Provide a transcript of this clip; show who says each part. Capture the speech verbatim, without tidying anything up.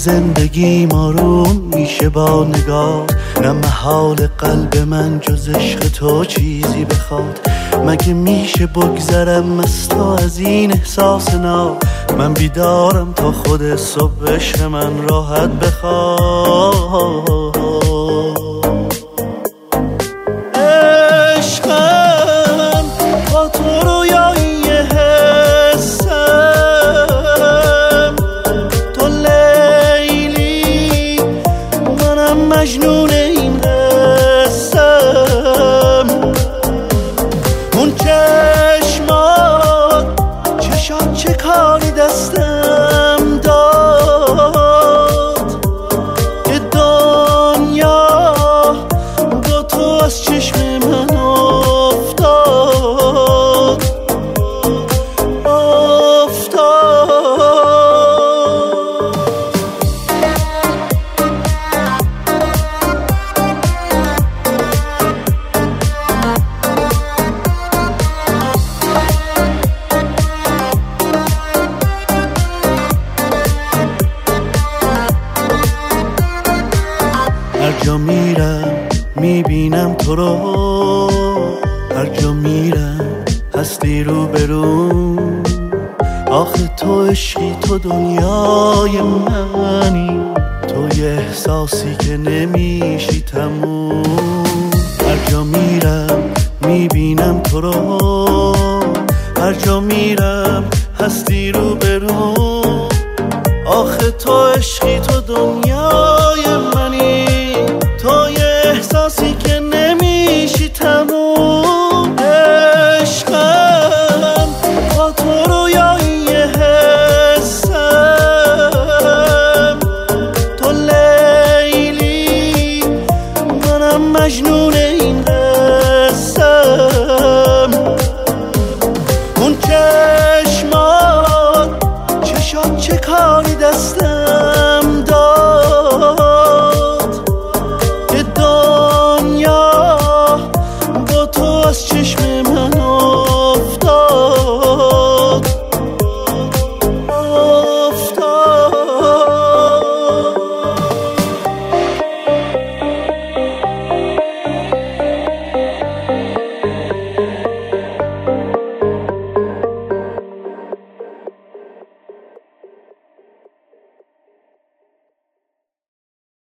Speaker 1: زندگی مارون میشه با نگاه، نه محال قلب من جز عشق تو چیزی بخواد. مگه میشه بگذرم از تو از این احساس ناب؟ من بیدارم تا خود صبح عشق من راحت بخواد. عشقم با تو رویایی حسم، تو لیلی منم مجنون این قسم. اون چشمات چشات چه کاری دستم داد که دنیا با تو از چشم من افتاد افتاد. هر جا میرم میبینم تو رو، هر جا میرم هستی رو برون. آخه تو عشقی، تو دنیای منی، تو یه احساسی که نمیشی تموم. هر جا میرم میبینم تو رو، هر جا میرم هستی رو برون. آخه تو عشقی، تو دنیا